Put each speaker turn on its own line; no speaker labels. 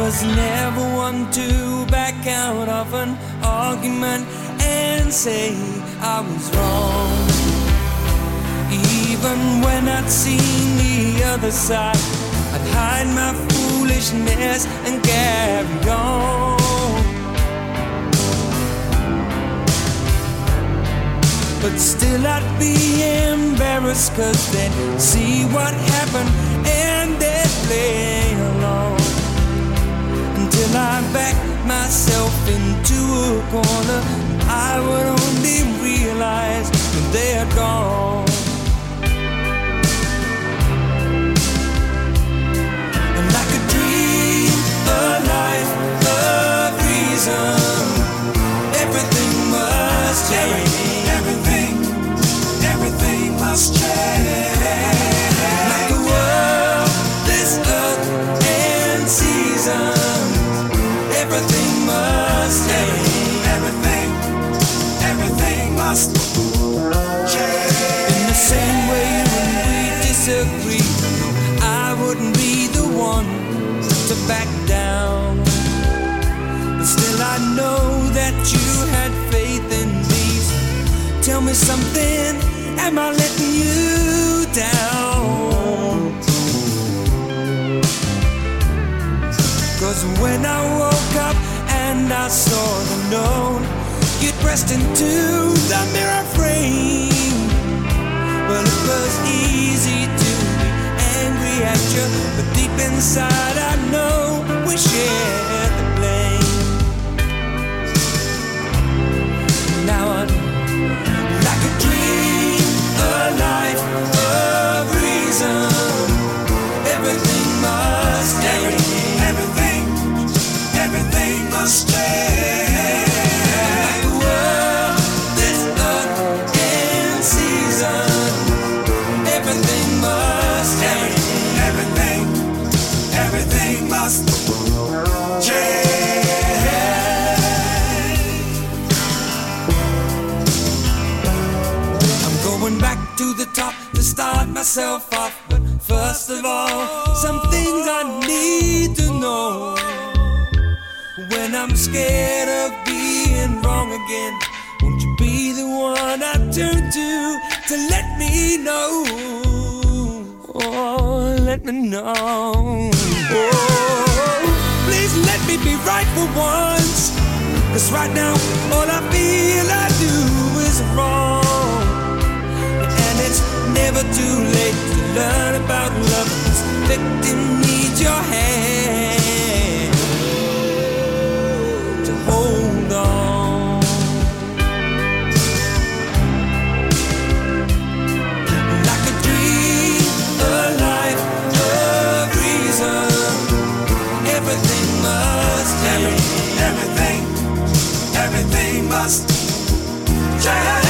was never one to back out of an argument and say I was wrong. Even when I'd seen the other side, I'd hide my foolishness and carry on. But still I'd be embarrassed, 'cause they'd see what happened and they'd play along. Until I backed myself into a corner, I would only realize when they had gone. And like a dream, a life, a reason, everything must change. Everything must change. Like the world, this earth and seasons, everything must change. Everything must change. In the same way when we disagree, I wouldn't be the one to back down. But still I know that you had faith in me. Tell me something, am I letting you down? 'Cause when I woke up and I saw the note, you pressed into the mirror frame. Well, it was easy to be angry at you, but deep inside I know we shared the blame. Now I'm like a dream, a life, a reason, everything must change. Everything must change. Like the world, this earth and season, everything must change. Everything must change. Going back to the top to start myself off. But first of all, some things I need to know. When I'm scared of being wrong again, won't you be the one I turn to let me know? Oh, let me know. Oh, please let me be right for once. 'Cause right now, all I feel I do is wrong. It's never too late to learn about love. This victim needs your hand to hold on. Like a dream, a life, a reason, everything must change. Everything must change.